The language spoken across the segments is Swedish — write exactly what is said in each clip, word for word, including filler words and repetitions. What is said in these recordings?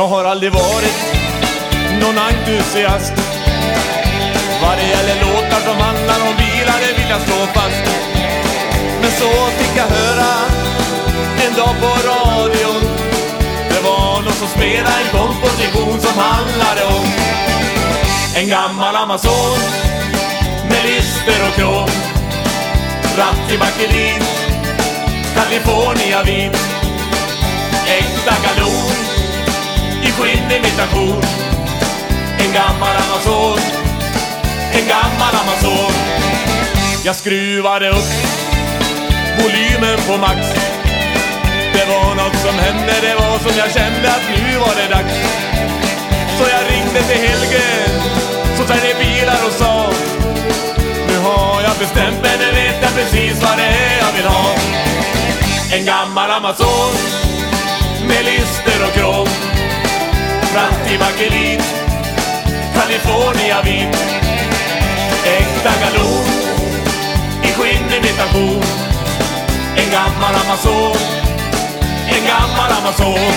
Jag har aldrig varit någon entusiast vad det gäller låtar som handlar om bilar, det vill jag slå fast. Men så fick jag höra en dag på radion, det var någon som spelade en komposition som handlade om en gammal Amazon med lister och krom, ratt i bakelit, California vin, äkta galon i skinnimitation. En gammal Amazon, en gammal Amazon. Jag skruvade upp volymen på max. Det var något som hände, det var som jag kände att nu var det dags. Så jag ringde till Helge som säljer bilar och sa: nu har jag bestämt mig, nu vet jag precis vad det är jag vill ha. En gammal Amazon med lister och krom, fratt i bakelit, California vin, äkta galon i skinnimitation. En gammal Amazon, en gammal Amazon.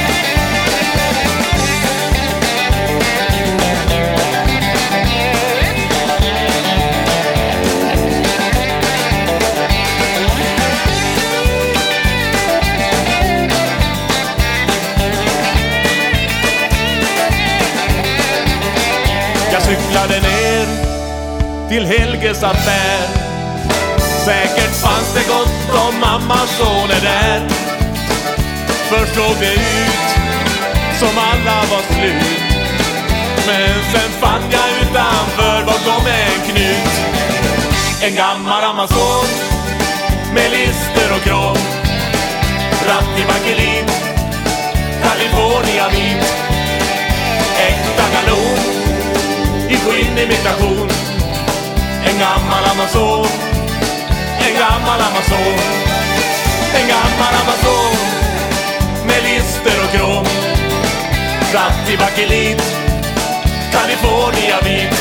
Jag cyklade ner till Helges affär. Säkert fanns det gott om Amazoner där. Först såg det ut som alla var slut, men sen fann jag utanför bakom en knut en gammal Amazon med lister och krom, ratt i bakelit, California vin, äkta galon i skinnimitation. En gammal Amazon, en gammal Amazon, en gammal Amazon med lister och krom, ratt i bakelit, California vin,